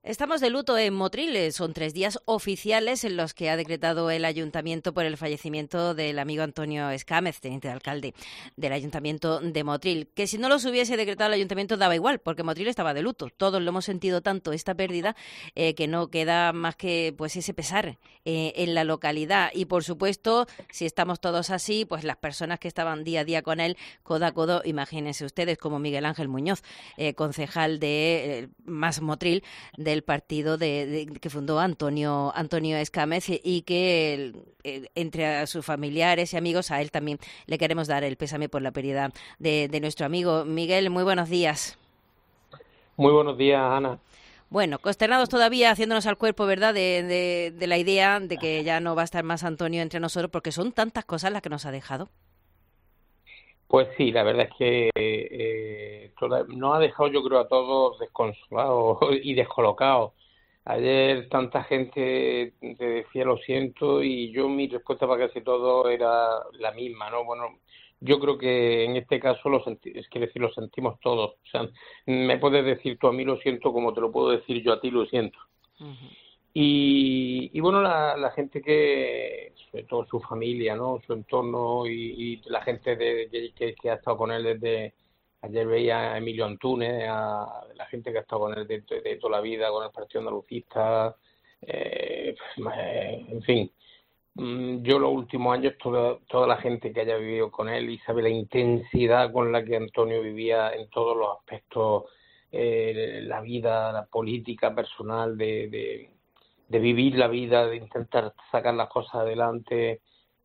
Estamos de luto en Motril. Son 3 días oficiales en los que ha decretado el Ayuntamiento por el fallecimiento del amigo Antonio Escámez, teniente de alcalde del Ayuntamiento de Motril. Que si no los hubiese decretado el Ayuntamiento daba igual, porque Motril estaba de luto. Todos lo hemos sentido tanto esta pérdida que no queda más que pues ese pesar en la localidad. Y por supuesto, si estamos todos así, pues las personas que estaban día a día con él, codo a codo, imagínense ustedes, como Miguel Ángel Muñoz, concejal de Más Motril, del partido que fundó Antonio Escámez, y que entre a sus familiares y amigos, a él también le queremos dar el pésame por la pérdida de nuestro amigo. Miguel, muy buenos días. Muy buenos días, Ana. Bueno, consternados todavía, haciéndonos al cuerpo, ¿verdad?, de la idea de que ya no va a estar más Antonio entre nosotros, porque son tantas cosas las que nos ha dejado. Pues sí, la verdad es que nos ha dejado, yo creo, a todos desconsolados y descolocados. Ayer tanta gente te decía lo siento y yo mi respuesta para casi todo era la misma, ¿no? Bueno, yo creo que en este caso es que decir, lo sentimos todos. O sea, me puedes decir tú a mí lo siento como te lo puedo decir yo a ti lo siento. Uh-huh. Y bueno, la gente que, sobre todo su familia, ¿no? Su entorno y la gente que ha estado con él desde, ayer veía a Emilio Antúnez, a la gente que ha estado con él de toda la vida, con el Partido Andalucista, en fin. Yo los últimos años, toda la gente que haya vivido con él y sabe la intensidad con la que Antonio vivía en todos los aspectos, la vida, la política personal, de vivir la vida, de intentar sacar las cosas adelante,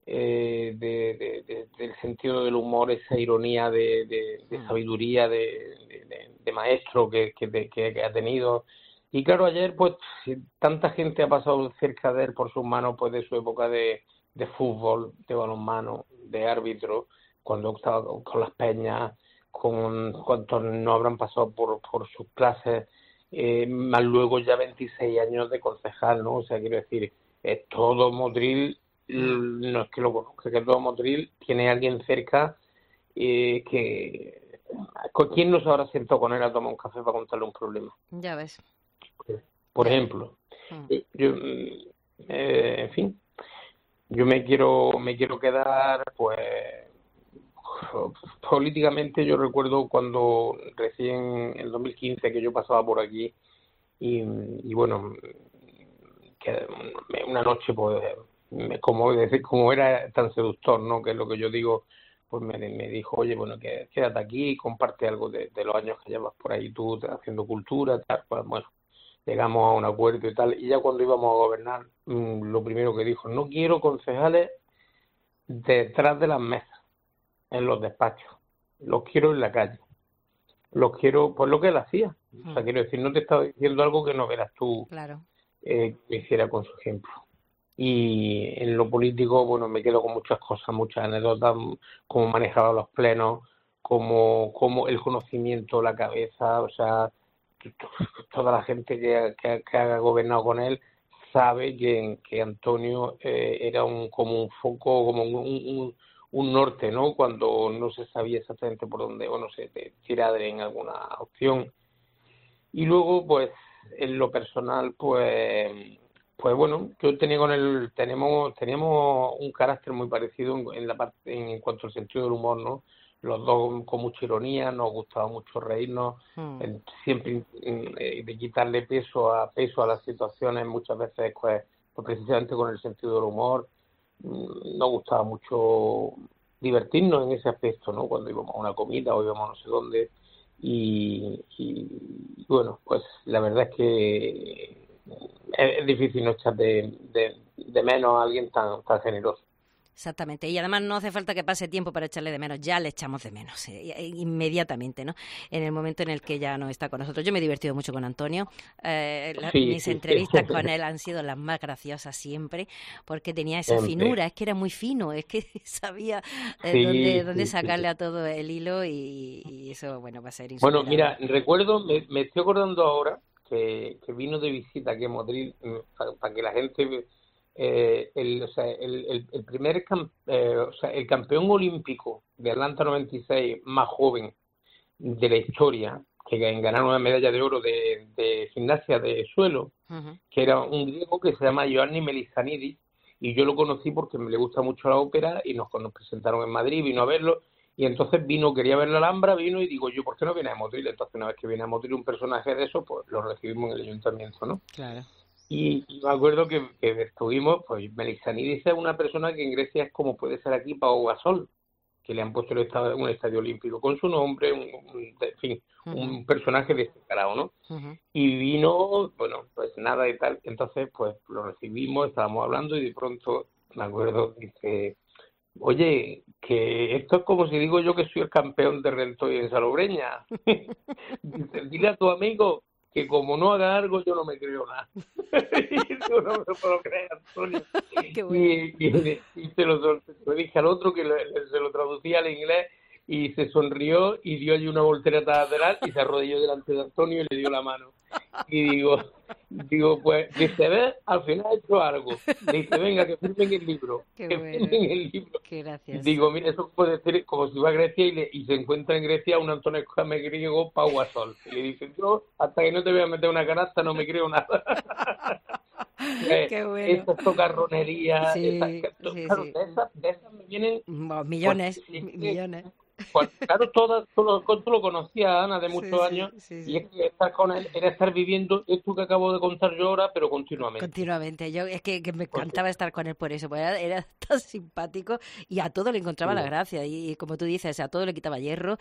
del sentido del humor, esa ironía de sabiduría de maestro que ha tenido. Y claro, ayer pues tanta gente ha pasado cerca de él por sus manos, pues de su época de fútbol, de balonmano, de árbitro, cuando estaba con las peñas, con cuantos no habrán pasado por sus clases, más luego ya 26 años de concejal, ¿no? O sea, quiero decir, todo Motril, no es que lo conozca, que todo Motril tiene a alguien cerca que... ¿Quién no se habrá sentado con él a tomar un café para contarle un problema? Ya ves. Por ejemplo, yo, en fin, yo me quiero quedar, pues, políticamente. Yo recuerdo cuando recién en 2015 que yo pasaba por aquí y bueno, que una noche, pues, como era tan seductor, ¿no? Que es lo que yo digo, pues me dijo, oye, bueno, que quédate aquí, comparte algo de los años que llevas por ahí tú haciendo cultura, tal. Pues bueno, llegamos a un acuerdo y tal, y ya cuando íbamos a gobernar, lo primero que dijo, no quiero concejales detrás de las mesas, en los despachos, los quiero en la calle, los quiero, pues lo que él hacía. O sea, quiero decir, no te estaba diciendo algo que no verás tú, claro, que hiciera con su ejemplo. Y en lo político, bueno, me quedo con muchas cosas, muchas anécdotas, cómo manejaba los plenos, cómo el conocimiento, la cabeza, o sea, toda la gente que ha gobernado con él sabe que Antonio era como un foco, como un norte, ¿no? Cuando no se sabía exactamente por dónde, o no sé, tirar en alguna opción. Y luego, pues, en lo personal, pues bueno, yo tenía con él, teníamos un carácter muy parecido en la parte, en cuanto al sentido del humor, ¿no? Los dos con mucha ironía, nos gustaba mucho reírnos, siempre de quitarle peso a las situaciones, muchas veces pues precisamente con el sentido del humor. Nos gustaba mucho divertirnos en ese aspecto, ¿no? Cuando íbamos a una comida o íbamos no sé dónde. Y bueno, pues la verdad es que es difícil no echar de menos a alguien tan generoso. Exactamente, y además no hace falta que pase tiempo para echarle de menos, ya le echamos de menos, inmediatamente, ¿no? En el momento en el que ya no está con nosotros. Yo me he divertido mucho con Antonio, mis entrevistas con él han sido las más graciosas siempre, porque tenía esa finura, es que era muy fino, es que sabía dónde sacarle a todo el hilo y eso, bueno, va a ser insuperable. Bueno, mira, recuerdo, me estoy acordando ahora que vino de visita aquí en Madrid, para que la gente... el primer el campeón olímpico de Atlanta 96 más joven de la historia, que ganaron una medalla de oro de gimnasia de suelo, que era un griego que se llama Ioannis Melissanidis, y yo lo conocí porque me le gusta mucho la ópera y nos presentaron en Madrid, vino a verlo, y entonces quería ver la Alhambra, vino y digo yo, ¿por qué no viene a Motril? Entonces una vez que viene a Motril un personaje de eso, pues lo recibimos en el ayuntamiento, ¿no? Claro. Y me acuerdo que estuvimos, pues Melissanidis es una persona que en Grecia es como puede ser aquí Pau Gasol, que le han puesto un estadio olímpico con su nombre, en fin, un personaje destacado, ¿no? Y vino, bueno, pues nada y tal, entonces pues lo recibimos, estábamos hablando y de pronto me acuerdo, dice, oye, que esto es como si digo yo que soy el campeón de Rentoy en Salobreña. Dice, dile a tu amigo que como no haga algo yo no me creo nada. Y yo no me lo puedo creer, Antonio. Qué bueno. Y se lo dije al otro que se lo traducía al inglés y se sonrió y dio allí una voltereta lateral y se arrodilló delante de Antonio y le dio la mano. Y digo, pues, dice, ¿ves? Al final ha hecho algo. Dice, venga, que firmen el libro. Qué que bueno. firmen el libro. Qué gracioso. Digo, mira, eso puede ser como si va a Grecia y se encuentra en Grecia un Antonio Escame griego, Pau Gasol. Y le dice, yo, hasta que no te voy a meter una canasta, no me creo nada. Qué bueno. Esa tocarronería, Sí, claro, sí. de esas me vienen... Millones, pues, millones. Pues, claro, tú lo conocías, Ana, de muchos años, y es que estar con él era estar viviendo esto que acabo de contar yo ahora, pero continuamente. Continuamente. Yo es que me encantaba estar con él por eso, porque era tan simpático y a todo le encontraba la gracia y como tú dices, a todo le quitaba hierro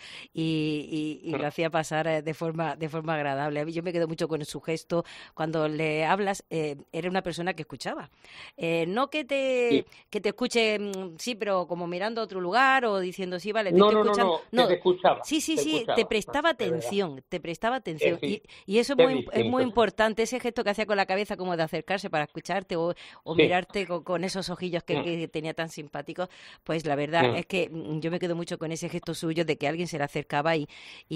y lo hacía pasar de forma agradable. A mí yo me quedo mucho con su gesto cuando le hablas. Era una persona que escuchaba, no que te escuche, sí, pero como mirando a otro lugar o diciendo sí, vale, te estoy escuchando. No, te escuchaba. Sí, te prestaba atención, Sí, y eso es muy importante, ese gesto que hacía con la cabeza como de acercarse para escucharte o mirarte con esos ojillos que tenía tan simpáticos, pues la verdad es que yo me quedo mucho con ese gesto suyo de que alguien se le acercaba y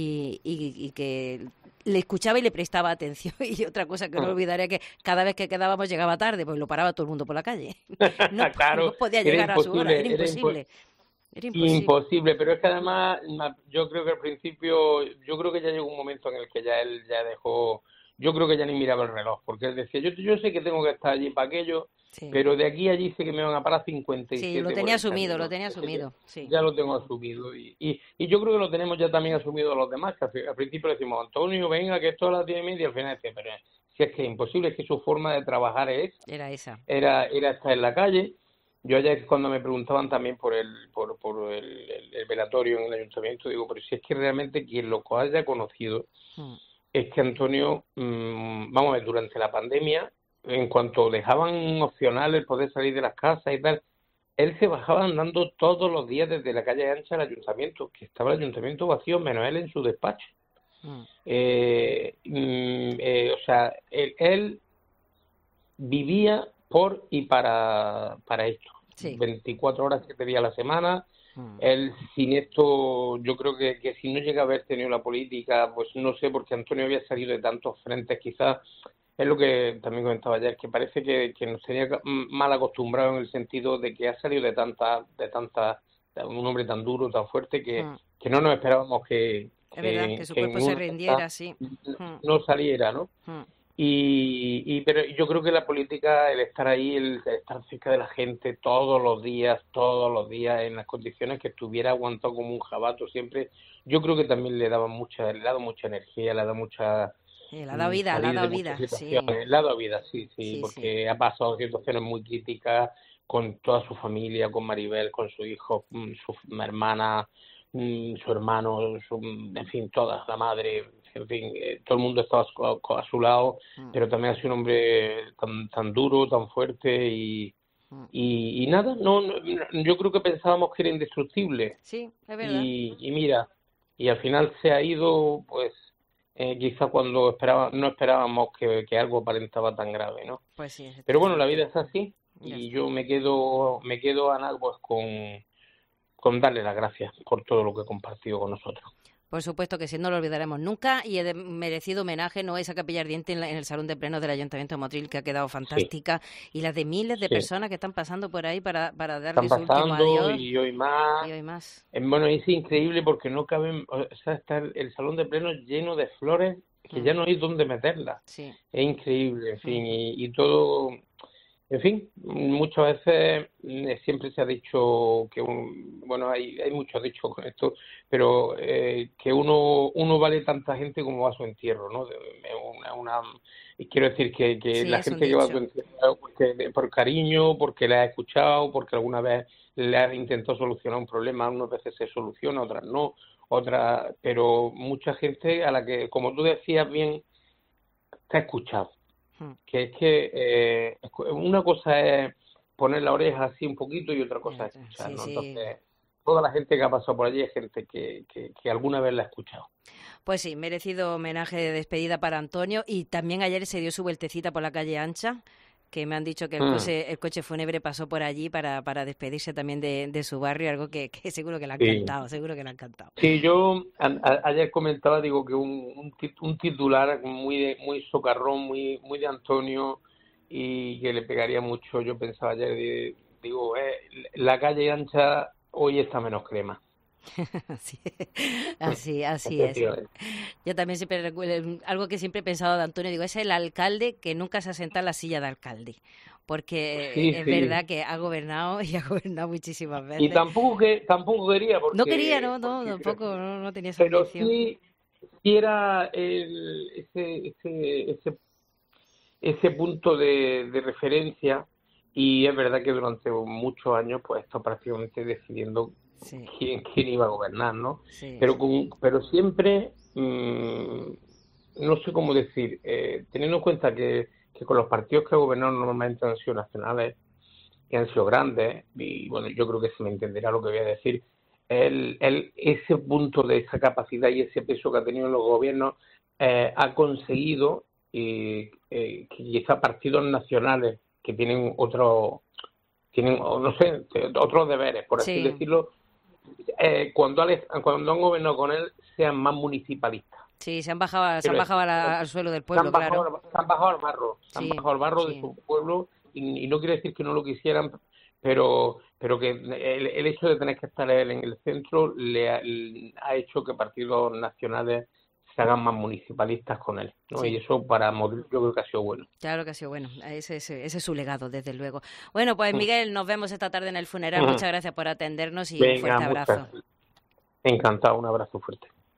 que le escuchaba y le prestaba atención. Y otra cosa que no olvidaré, que cada vez que quedábamos llegaba tarde, pues lo paraba todo el mundo por la calle. Claro, no podía llegar a su hora, era imposible. Era imposible, pero es que además yo creo que al principio, yo creo que ya llegó un momento en el que ya él ya dejó, yo creo que ya ni miraba el reloj, porque él decía, yo sé que tengo que estar allí para aquello, pero de aquí a allí sé que me van a parar 57. Sí, lo tenía asumido. Sí. Ya lo tengo asumido y yo creo que lo tenemos ya también asumido los demás, que al principio le decimos, Antonio, venga, que esto a las 10:30, y al final decía, pero si es que es imposible, es que su forma de trabajar era esa. Era estar en la calle. Yo ayer cuando me preguntaban también por el velatorio en el ayuntamiento, digo, pero si es que realmente quien lo haya conocido es que Antonio, vamos a ver, durante la pandemia, en cuanto dejaban opcional el poder salir de las casas y tal, él se bajaba andando todos los días desde la calle ancha al ayuntamiento, que estaba el ayuntamiento vacío, menos él en su despacho. O sea, él vivía por y para esto. 24 horas, 7 días a la semana. Él, sin esto, yo creo que si no llega a haber tenido la política, pues no sé, porque Antonio había salido de tantos frentes, quizás es lo que también comentaba ayer, que parece que nos tenía mal acostumbrado en el sentido de que ha salido de tanta un hombre tan duro, tan fuerte, que no nos esperábamos que es verdad, que su cuerpo se rindiera, no saliera, ¿no? Pero yo creo que la política, el estar ahí, el estar cerca de la gente todos los días, en las condiciones que estuviera aguantado como un jabato siempre, yo creo que también le ha dado mucha energía, le ha dado mucha... le ha dado vida, le ha dado vida, sí, porque ha pasado situaciones muy críticas con toda su familia, con Maribel, con su hijo, su hermana, su hermano, en fin, toda la madre, en fin, todo el mundo estaba a su lado, pero también ha sido un hombre tan duro, tan fuerte y nada, yo creo que pensábamos que era indestructible. Sí, es verdad. Y mira, y al final se ha ido, pues, quizá cuando no esperábamos que algo aparentaba tan grave, ¿no? Pues sí. Pero bueno, la vida es así y yo me quedo, Ana, pues con darle las gracias por todo lo que ha compartido con nosotros. Por supuesto que sí, no lo olvidaremos nunca, y merecido homenaje, ¿no?, esa capilla ardiente en el Salón de Plenos del Ayuntamiento de Motril, que ha quedado Sí, fantástica, y las de miles de sí. personas que están pasando por ahí para Están darle su último pasando adiós, y hoy y más. hoy más. Bueno, es increíble porque no caben, o sea, está el salón de plenos lleno de flores que Mm, ya no hay dónde meterlas. sí. Es increíble, en fin, Ujú. y todo, en fin, muchas veces siempre se ha dicho que, bueno, hay muchos dichos con esto, pero que uno vale tanta gente como va a su entierro, ¿no? Y quiero decir que Sí, la es un gente que va a tu dicho. entierro por cariño, porque le ha escuchado, porque alguna vez le has intentado solucionar un problema, unas veces se soluciona, otras no, otras, pero mucha gente a la que, como tú decías bien, te ha escuchado, Mm, que es que una cosa es poner la oreja así un poquito y otra cosa es escuchar, sí, ¿no? sí. Entonces, toda la gente que ha pasado por allí es gente que alguna vez la ha escuchado. Pues sí, merecido homenaje de despedida para Antonio, y también ayer se dio su vueltecita por la calle Ancha, que me han dicho que Mm, el coche fúnebre pasó por allí para despedirse también de su barrio, algo que seguro que le ha sí. encantado, seguro que le ha encantado. Sí, yo ayer comentaba, digo, que un titular muy socarrón, muy de Antonio y que le pegaría mucho. Yo pensaba ayer, digo, la calle ancha hoy está menos crema. Así, así es. Efectivamente. Yo también siempre recuerdo, algo que siempre he pensado de Antonio, digo, es el alcalde que nunca se ha sentado en la silla de alcalde, porque Sí, es sí. verdad que ha gobernado y ha gobernado muchísimas Y veces. tampoco quería No quería, no, porque quiero tampoco, decir, no tenía esa pero ambición. sí era ese punto de referencia, y es verdad que durante muchos años pues está prácticamente decidiendo Sí, quién iba a gobernar, ¿no? sí, Pero sí. pero siempre, no sé cómo decir, teniendo en cuenta que con los partidos que ha gobernado normalmente han sido nacionales, que han sido grandes, y bueno, yo creo que se me entenderá lo que voy a decir, ese punto de esa capacidad y ese peso que ha tenido en los gobiernos ha conseguido que quizá partidos nacionales que tienen, o no sé, otros deberes, por así Sí, decirlo, cuando han gobernado con él, sean más municipalistas. sí, se han Quiero bajado decir, al suelo del pueblo, claro. se han bajado al barro, se han Sí, bajado al barro de sí. su pueblo, y no quiere decir que no lo quisieran, pero que el hecho de tener que estar él en el centro le ha hecho que partidos nacionales se hagan más municipalistas con él, ¿no? Sí, Y eso para Madrid yo creo que ha sido bueno. claro que ha sido bueno. Ese es su legado, desde luego. Bueno, pues Miguel, nos vemos esta tarde en el funeral. Muchas gracias por atendernos y un Venga, fuerte muchas. abrazo. Encantado, un abrazo fuerte.